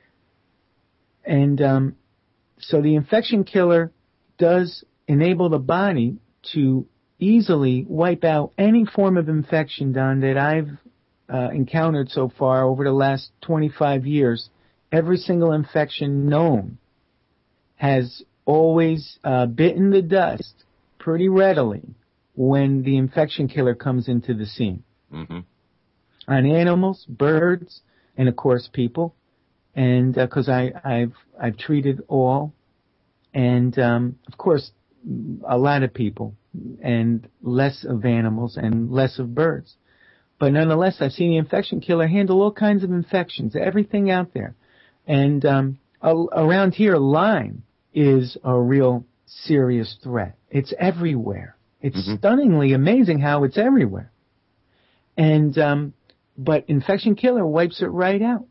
And um, so the infection killer does enable the body to easily wipe out any form of infection, Don, that I've uh, encountered so far over the last twenty-five years. Every single infection known has always uh, bitten the dust pretty readily when the infection killer comes into the scene. Mm-hmm. On animals, birds, and of course people. And because uh, I I've I've treated all, and um, of course a lot of people, and less of animals and less of birds. But nonetheless, I've seen the infection killer handle all kinds of infections, everything out there. And um, around here, Lyme is a real serious threat. It's everywhere. It's mm-hmm. stunningly amazing how it's everywhere. And um, but infection killer wipes it right out.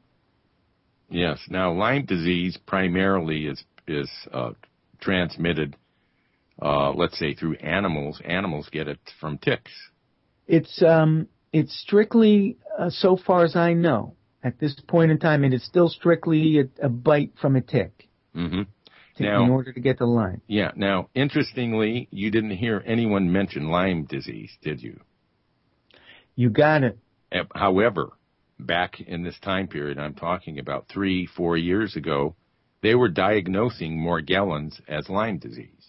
Yes. Now, Lyme disease primarily is is uh, transmitted, uh, let's say, through animals. Animals get it from ticks. It's um, it's strictly, uh, so far as I know, at this point in time, it is still strictly a, a bite from a tick. Mm-hmm. To, now, in order to get the Lyme. Yeah. Now, interestingly, you didn't hear anyone mention Lyme disease, did you? You got it. However, back in this time period, I'm talking about three, four years ago, they were diagnosing Morgellons as Lyme disease.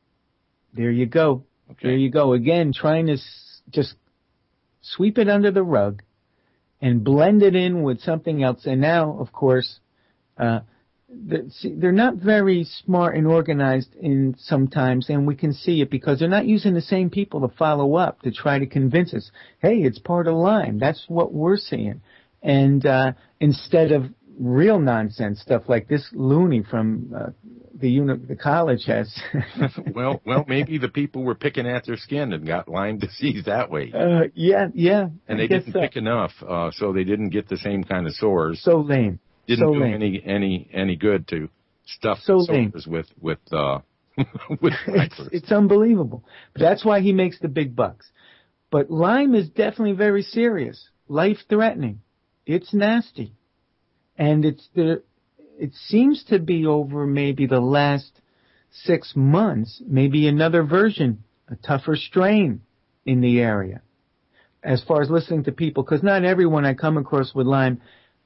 There you go. Okay. There you go. Again, trying to s- just sweep it under the rug and blend it in with something else. And now, of course, uh, the, see, they're not very smart and organized in sometimes, and we can see it because they're not using the same people to follow up to try to convince us, hey, it's part of Lyme. That's what we're seeing. And uh, instead of real nonsense stuff like this loony from uh, the uni- the college has. well, well, maybe the people were picking at their skin and got Lyme disease that way. Uh, yeah, yeah. And I they didn't so. pick enough, uh, so they didn't get the same kind of sores. So lame. Didn't so do lame. any any any good to stuff so sores with with uh with it's, it's unbelievable. But that's why he makes the big bucks. But Lyme is definitely very serious, life threatening. It's nasty. And it's the, it seems to be over maybe the last six months, maybe another version, a tougher strain in the area. As far as listening to people, because not everyone I come across with Lyme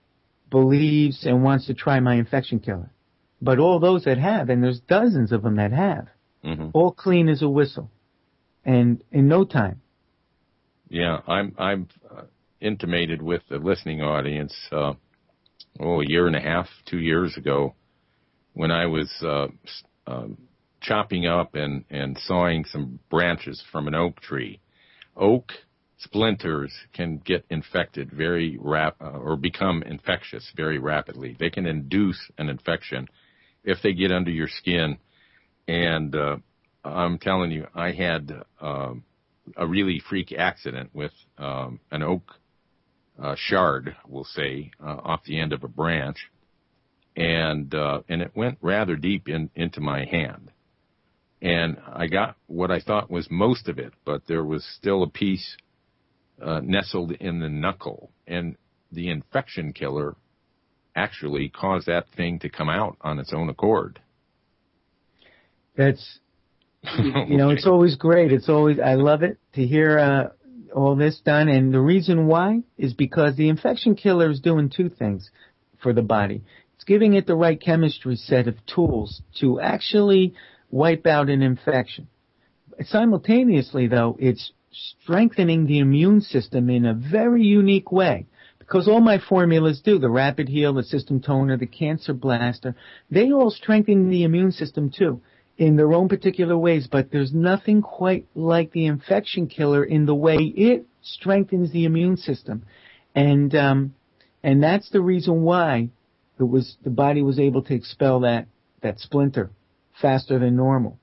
believes and wants to try my infection killer. But all those that have, and there's dozens of them that have, mm-hmm. all clean as a whistle. And in no time. Yeah, I'm, I'm uh, intimated with the listening audience, uh, oh, a year and a half, two years ago, when I was uh, um, chopping up and, and sawing some branches from an oak tree. Oak splinters can get infected very rap uh, or become infectious very rapidly. They can induce an infection if they get under your skin. And uh, I'm telling you, I had uh, a really freak accident with um, an oak Uh, shard, we'll say, uh, off the end of a branch, and uh, and it went rather deep in, into my hand. And I got what I thought was most of it, but there was still a piece uh, nestled in the knuckle, and the infection killer actually caused that thing to come out on its own accord. That's, you know, it's always great. It's always, I love it to hear uh, all this done. And the reason why is because the infection killer is doing two things for the body. It's giving it the right chemistry set of tools to actually wipe out an infection. Simultaneously, though, it's strengthening the immune system in a very unique way. Because all my formulas do, the Rapid Heal, the System Toner, the Cancer Blaster, they all strengthen the immune system too, in their own particular ways, but there's nothing quite like the infection killer in the way it strengthens the immune system. And um, and that's the reason why it was the body was able to expel that, that splinter faster than normal.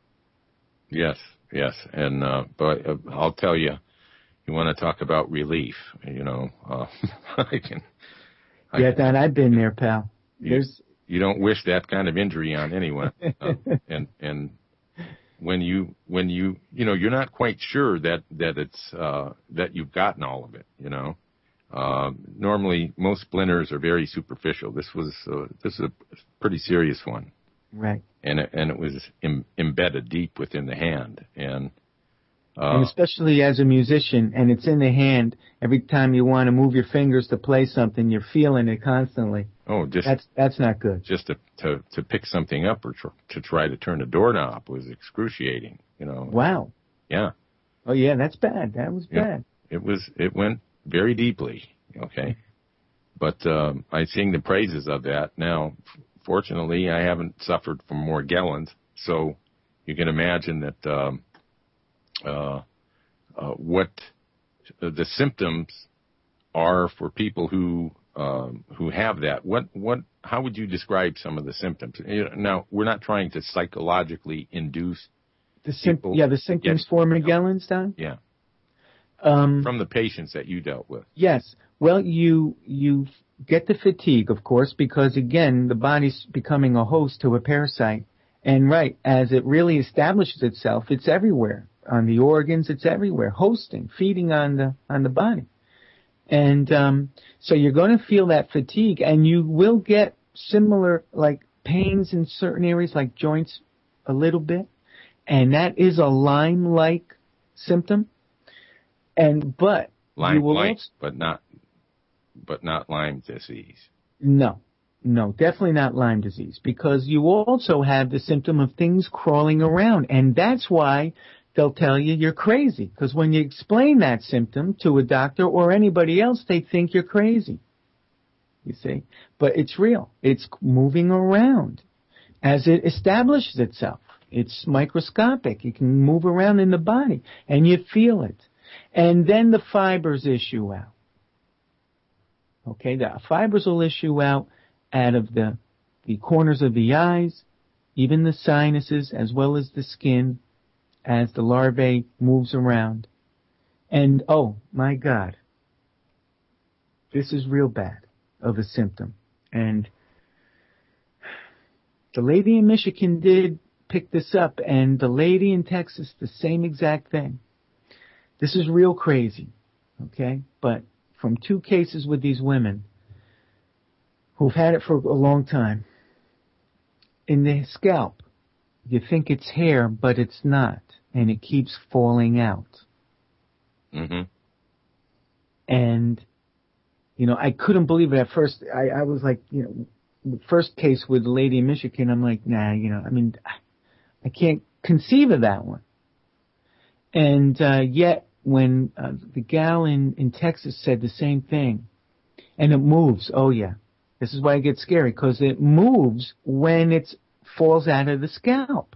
Yes, yes. And uh, but uh, I'll tell you, you want to talk about relief, you know, uh, I can. I, yeah, Dan, I've been there, pal. There's. You, you don't wish that kind of injury on anyone, uh, and and when you when you you know you're not quite sure that that it's uh, that you've gotten all of it, you know. Uh, normally, most splinters are very superficial. This was uh, this is a pretty serious one, right? And it, and it was em- embedded deep within the hand, and. Uh, and especially as a musician, and it's in the hand. Every time you want to move your fingers to play something, you're feeling it constantly. Oh, just that's that's not good. Just to to, to pick something up or tr- to try to turn a doorknob was excruciating. You know. Wow. Yeah. Oh yeah, that's bad. That was yeah. bad. It was. It went very deeply. Okay. But um, I sing the praises of that. Now, fortunately, I haven't suffered from Morgellons, so you can imagine that. Um, Uh, uh, what the symptoms are for people who um, who have that. What what? How would you describe some of the symptoms? Now, we're not trying to psychologically induce the sim- people. Yeah, the symptoms for Morgellons, Don. Yeah. Um, From the patients that you dealt with. Yes. Well, you you get the fatigue, of course, because again, the body's becoming a host to a parasite. And right, as it really establishes itself, it's everywhere. On the organs, it's everywhere, hosting, feeding on the on the body. And um, so you're going to feel that fatigue, and you will get similar, like, pains in certain areas, like joints, a little bit. And that is a Lyme-like symptom. And but Lyme, you will Lyme, also, but not, but not Lyme disease. no, no, definitely not Lyme disease, because you also have the symptom of things crawling around, and that's why they'll tell you you're crazy, because when you explain that symptom to a doctor or anybody else, they think you're crazy. You see, but it's real. It's moving around as it establishes itself. It's microscopic. It can move around in the body, and you feel it. And then the fibers issue out. Okay, the fibers will issue out out of the, the corners of the eyes, even the sinuses, as well as the skin, as the larvae moves around. And, oh, my God, this is real bad of a symptom. And the lady in Michigan did pick this up, and the lady in Texas, the same exact thing. This is real crazy, okay? But from two cases with these women who've had it for a long time, in the scalp, you think it's hair, but it's not, and it keeps falling out. Mm-hmm. And, you know, I couldn't believe it at first. I, I was like, you know, the first case with the lady in Michigan, I'm like, nah, you know, I mean, I can't conceive of that one. And uh, yet, when uh, the gal in, in Texas said the same thing, and it moves, oh yeah, this is why it gets scary, because it moves when it falls out of the scalp.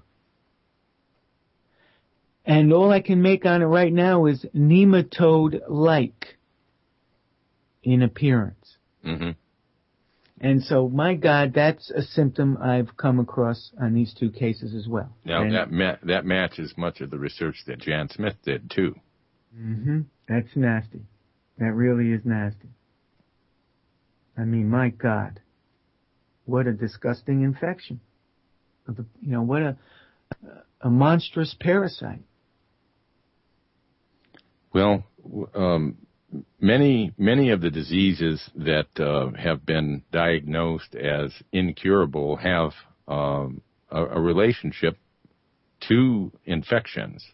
And all I can make on it right now is nematode-like in appearance. Mm-hmm. And so, my God, that's a symptom I've come across on these two cases as well. Now, and that ma- that matches much of the research that Jan Smith did, too. Mm-hmm. That's nasty. That really is nasty. I mean, my God, what a disgusting infection. You know, what a a monstrous parasite. Well, um, many many of the diseases that uh, have been diagnosed as incurable have um, a, a relationship to infections,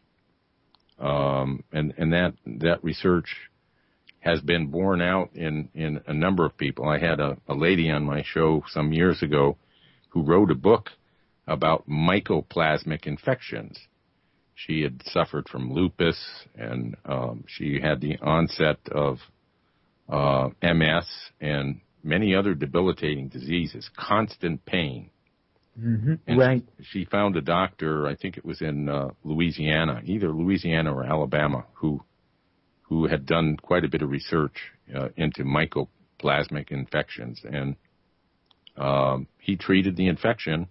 um, and and that that research has been borne out in, in a number of people. I had a, a lady on my show some years ago who wrote a book about mycoplasmic infections. She had suffered from lupus, and um, she had the onset of uh, M S and many other debilitating diseases, constant pain. Mm-hmm. And right. She, she found a doctor, I think it was in uh, Louisiana, either Louisiana or Alabama, who who had done quite a bit of research uh, into mycoplasmic infections. And um, he treated the infection,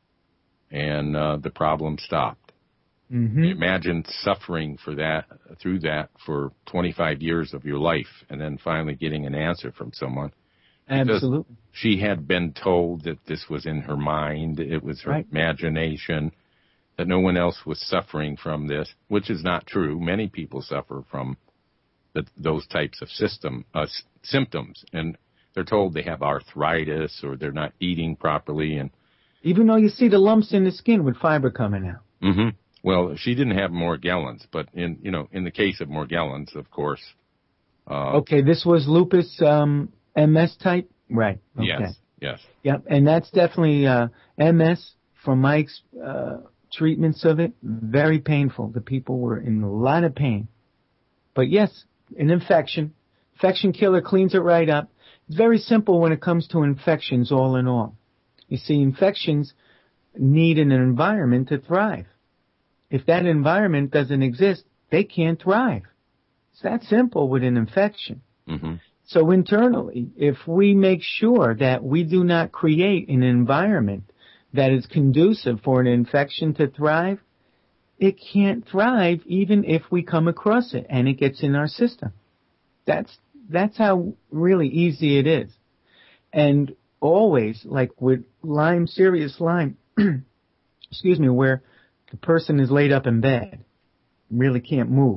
and uh, the problem stopped. Mm-hmm. Imagine suffering for that, through that for twenty-five years of your life, and then finally getting an answer from someone. Absolutely. She had been told that this was in her mind, it was her right. imagination, that no one else was suffering from this, which is not true. Many people suffer from the, those types of system uh, s- symptoms, and they're told they have arthritis or they're not eating properly. And even though you see the lumps in the skin with fiber coming out. Mm-hmm. Well, she didn't have Morgellons, but in you know in the case of Morgellons, of course. Uh, okay, this was lupus um, M S type, right? Okay. Yes. Yes. Yep, and that's definitely uh, M S. From my uh, treatments of it, very painful. The people were in a lot of pain. But yes, an infection. Infection killer cleans it right up. It's very simple when it comes to infections, all in all. You see, infections need an environment to thrive. If that environment doesn't exist, they can't thrive. It's that simple with an infection. Mm-hmm. So internally, if we make sure that we do not create an environment that is conducive for an infection to thrive, it can't thrive even if we come across it and it gets in our system. That's that's how really easy it is. And always, like with Lyme, serious Lyme, excuse me, where the person is laid up in bed, really can't move.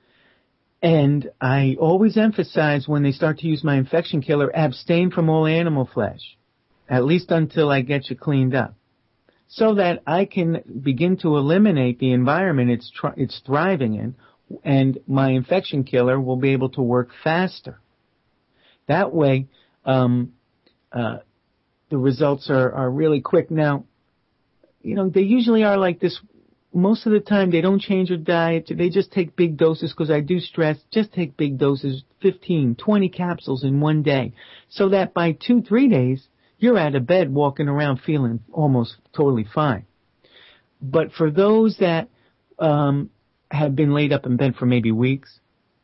And I always emphasize when they start to use my infection killer, abstain from all animal flesh, at least until I get you cleaned up, so that I can begin to eliminate the environment it's tr- it's thriving in, and my infection killer will be able to work faster. That way, um, uh, the results are, are really quick. Now, you know, they usually are like this. Most of the time, they don't change their diet. They just take big doses, because I do stress, just take big doses, fifteen, twenty capsules in one day, so that by two, three days, you're out of bed walking around feeling almost totally fine. But for those that um, have been laid up in bed for maybe weeks,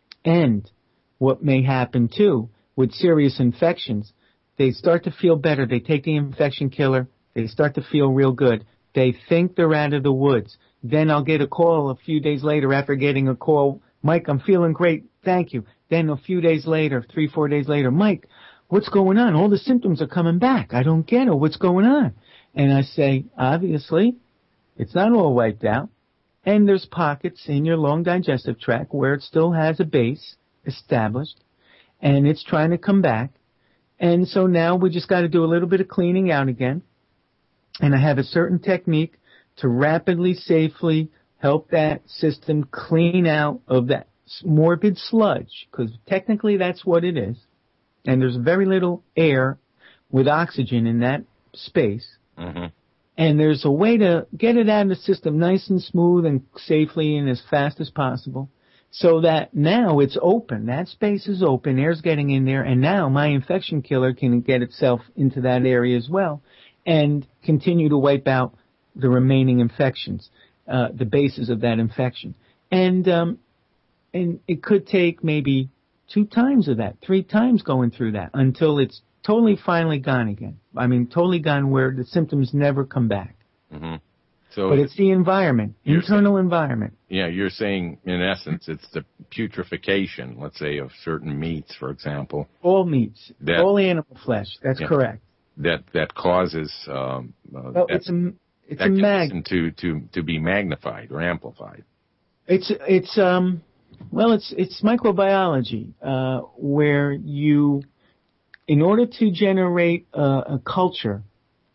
and what may happen too with serious infections, they start to feel better. They take the infection killer. They start to feel real good. They think they're out of the woods. Then I'll get a call a few days later after getting a call, Mike, I'm feeling great, thank you. Then a few days later, three, four days later, Mike, what's going on? All the symptoms are coming back. I don't get it. What's going on? And I say, obviously, it's not all wiped out. And there's pockets in your long digestive tract where it still has a base established, and it's trying to come back. And so now we just got to do a little bit of cleaning out again. And I have a certain technique to rapidly, safely help that system clean out of that morbid sludge, because technically that's what it is. And there's very little air with oxygen in that space. Mm-hmm. And there's a way to get it out of the system nice and smooth and safely and as fast as possible, so that now it's open. That space is open, air's getting in there, and now my infection killer can get itself into that area as well and continue to wipe out the remaining infections, uh, the bases of that infection. And, um, and it could take maybe two times of that, three times going through that until it's totally finally gone again. I mean, totally gone where the symptoms never come back. Mm-hmm. So, but it's the environment, internal saying, environment. Yeah, you're saying, in essence, it's the putrefaction, let's say, of certain meats, for example. All meats, that, all animal flesh, that's yeah, correct. That that causes um, uh, well, that, it's a, it's that a mag- to, to, to be magnified or amplified. It's, it's um, well, it's, it's microbiology, uh, where you, in order to generate a, a culture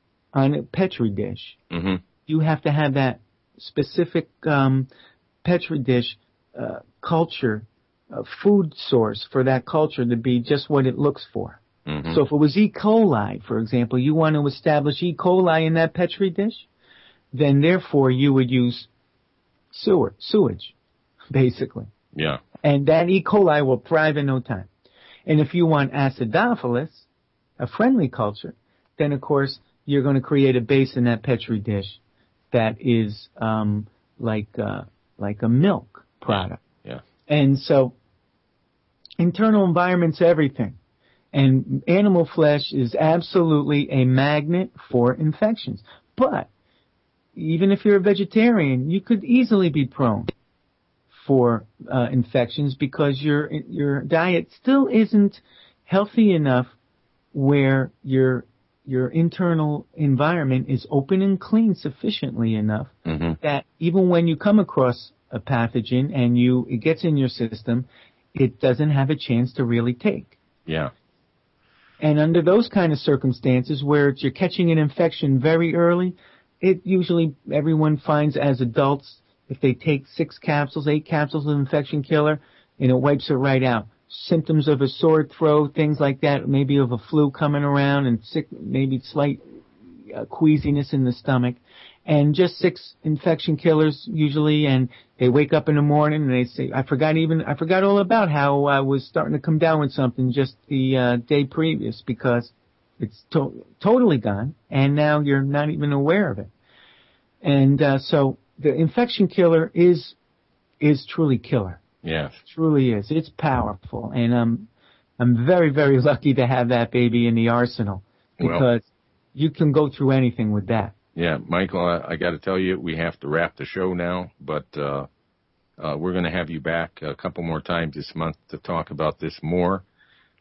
on a Petri dish, mm-hmm. you have to have that specific um, Petri dish uh, culture, uh, food source for that culture to be just what it looks for. Mm-hmm. So if it was E. coli, for example, you want to establish E. coli in that Petri dish, then therefore you would use sewer, sewage, basically. Yeah. And that E. coli will thrive in no time. And if you want acidophilus, a friendly culture, then of course you're going to create a base in that Petri dish that is um, like uh, like a milk product. Yeah. And so internal environment's everything. And animal flesh is absolutely a magnet for infections. But even if you're a vegetarian, you could easily be prone for uh, infections because your your diet still isn't healthy enough where your your internal environment is open and clean sufficiently enough mm-hmm. that even when you come across a pathogen and you it gets in your system, it doesn't have a chance to really take. Yeah. And under those kind of circumstances where you're catching an infection very early, it usually everyone finds as adults, if they take six capsules, eight capsules of infection killer, and it wipes it right out. Symptoms of a sore throat, things like that, maybe of a flu coming around, and sick, maybe slight uh, queasiness in the stomach, and just six infection killers usually, and they wake up in the morning and they say, I forgot even, I forgot all about how I was starting to come down with something just the uh, day previous because it's to- totally gone, and now you're not even aware of it. And uh, so the infection killer is is truly killer. Yes. It truly is. It's powerful. And um, I'm very, very lucky to have that baby in the arsenal because well, you can go through anything with that. Yeah, Michael, I, I got to tell you, we have to wrap the show now, but uh, uh, we're going to have you back a couple more times this month to talk about this more.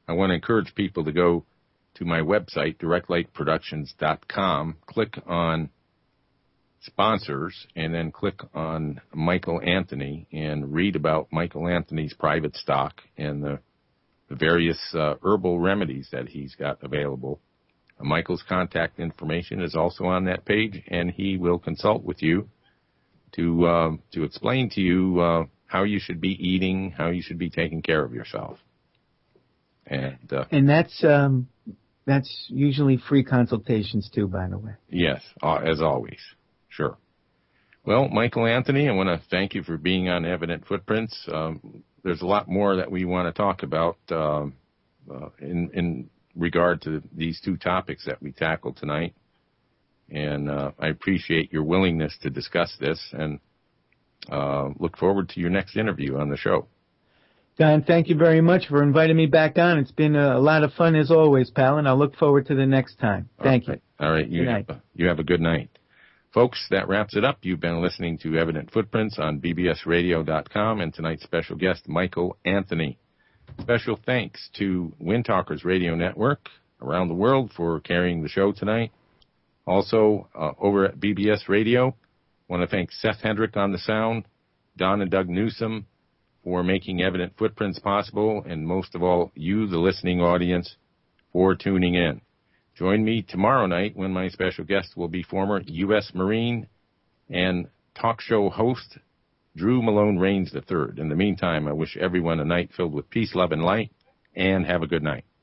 I want to encourage people to go to my website, direct light productions dot com, click on sponsors, and then click on Michael Anthony and read about Michael Anthony's private stock and the, the various uh, herbal remedies that he's got available. Uh, Michael's contact information is also on that page, and he will consult with you to uh, to explain to you uh, how you should be eating, how you should be taking care of yourself. And uh, and that's um, that's usually free consultations too, by the way. Yes, uh, as always. Sure. Well, Michael Anthony, I want to thank you for being on Evident Footprints. Um, there's a lot more that we want to talk about um, uh, in in regard to these two topics that we tackled tonight. And uh, I appreciate your willingness to discuss this, and uh, look forward to your next interview on the show. Don, thank you very much for inviting me back on. It's been a, a lot of fun as always, pal, and I'll look forward to the next time. Thank right. you. All right. You have, a, you have a good night. Folks, that wraps it up. You've been listening to Evident Footprints on B B S radio dot com and tonight's special guest, Michael Anthony. Special thanks to Wind Talkers Radio Network around the world for carrying the show tonight. Also, uh, over at B B S Radio, I want to thank Seth Hendrick on the sound, Don and Doug Newsom for making Evident Footprints possible, and most of all, you, the listening audience, for tuning in. Join me tomorrow night when my special guest will be former U S Marine and talk show host Drew Malone Rains the third. In the meantime, I wish everyone a night filled with peace, love, and light, and have a good night.